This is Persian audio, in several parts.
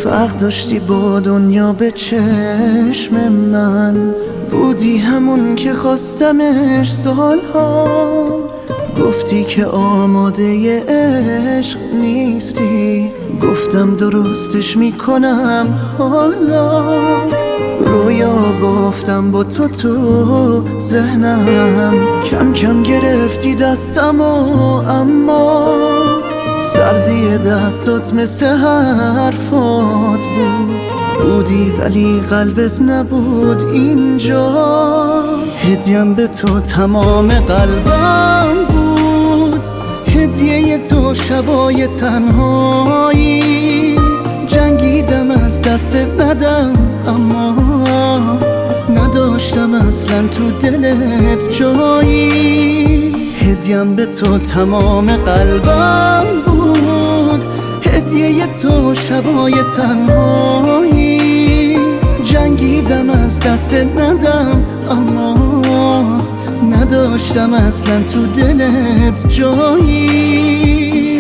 فرق داشتی با دنیا به چشم من، بودی همون که خواستمش سالها. گفتی که آماده عشق نیستی، گفتم درستش میکنم حالا. رویا بافتم با تو ذهنم، کم کم گرفتی دستم اما سردی دستات مثل حرفات بودی ولی قلبت نبود اینجا. هدیم به تو تمام قلبم بود، هدیه تو شبای تنهایی. جنگیدم از دستت ندم اما نداشتم اصلا تو دلت جایی. هدیم به تو تمام قلبم بود، هدیه تو شبای تنهایی. جنگیدم از دستت ندم اما نداشتم اصلا تو دلت جایی.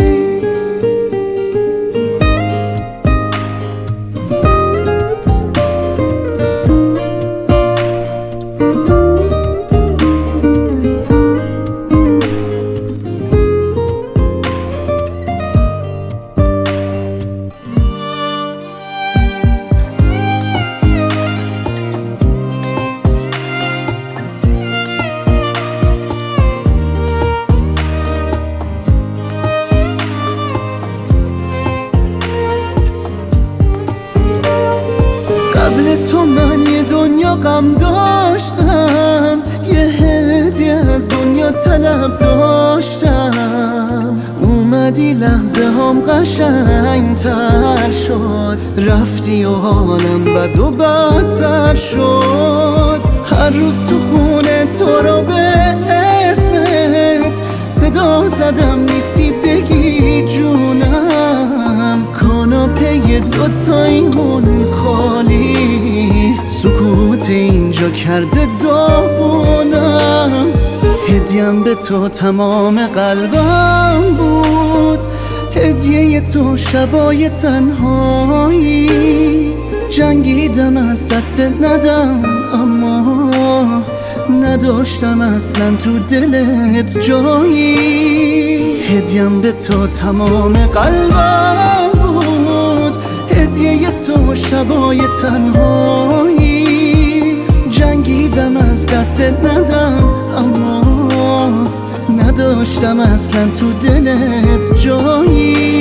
قبل تو من یه دنیا غم داشتم، یه هدیه از دنیا طلب داشتم. اومدی لحظه هم قشنگتر شد، رفتی و حالم بد و بدتر شد. هر روز تو خونه تو رو به اسمت صدا زدم، نیستی بگی جونم. کاناپه دوتایمون خالی، سکوت اینجا کرده داغونم. هدیم به تو تمام قلبم بود، هدیه تو شبای تنهایی. جنگیدم از دستت ندم اما نداشتم اصلا تو دلت جایی. هدیم به تو تمام قلبم بود، هدیه تو شبای تنهایی. جنگیدم از دستت ندم اما نداشتم اصلا تو دلت جایی.